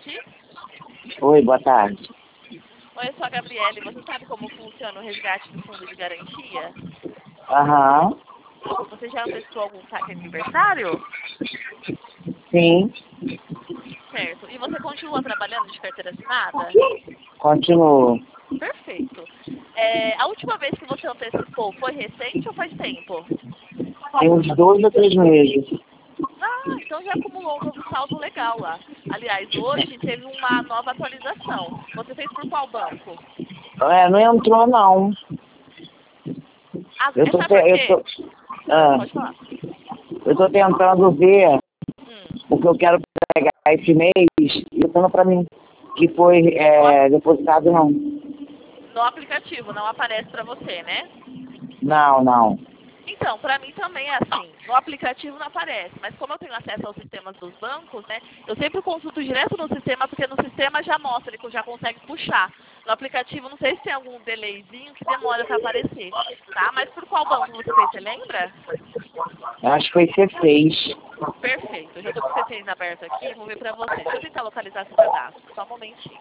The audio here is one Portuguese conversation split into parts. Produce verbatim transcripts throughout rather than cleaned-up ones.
tarde. Oi, boa tarde. Oi, eu sou a Gabriele. Você sabe como funciona o resgate do fundo de garantia? Aham, Você já antecipou algum saque aniversário? sim, Certo. E você continua trabalhando de carteira assinada? continuo. Perfeito. É, a última vez que você antecipou foi recente ou faz tempo? Tem uns dois ou três meses. Ah, então já acumulou um novo saldo legal lá. Aliás, hoje teve uma nova atualização. Você fez por qual banco? É, não entrou, não. Ah, Eu é, tô, sabe te- por eu quê? tô, Ah, ah, pode falar. eu tô tentando ver Hum. o que eu quero pegar esse mês e eu tô pra mim que foi é, depositado, não. No aplicativo não aparece para você, né? Não, não. Então, para mim também é assim. No aplicativo não aparece, mas como eu tenho acesso aos sistemas dos bancos, né? Eu sempre consulto direto no sistema, porque no sistema já mostra, ele já consegue puxar. No aplicativo, não sei se tem algum delayzinho que demora para aparecer, tá? Mas por qual banco você fez, você lembra? Acho que foi C seis. Perfeito. Eu já estou com o C seis aberto aqui, vou ver para você. Deixa eu tentar localizar seu cadastro, só um momentinho.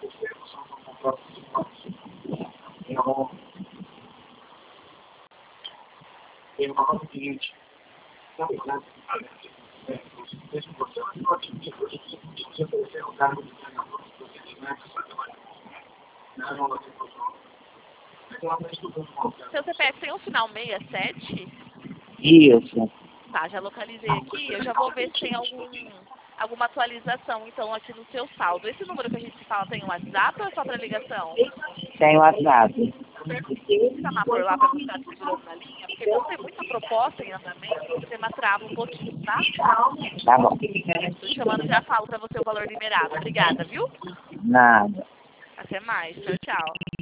Seu C P F tem um final sessenta e sete? Isso. Tá, já localizei aqui. Eu já vou ver se tem algum, alguma atualização, então, aqui no seu saldo. Esse número que a gente se fala tem um WhatsApp ou é só para ligação? Tem WhatsApp. Perfeito. Chamar por lá para não ficar segurando na linha, porque como tem muita proposta em andamento, o sistema trava um pouquinho, tá? Tá bom. Tô chamando, já falo para você o valor liberado. Obrigada, viu? Nada. Até mais. Tchau, tchau.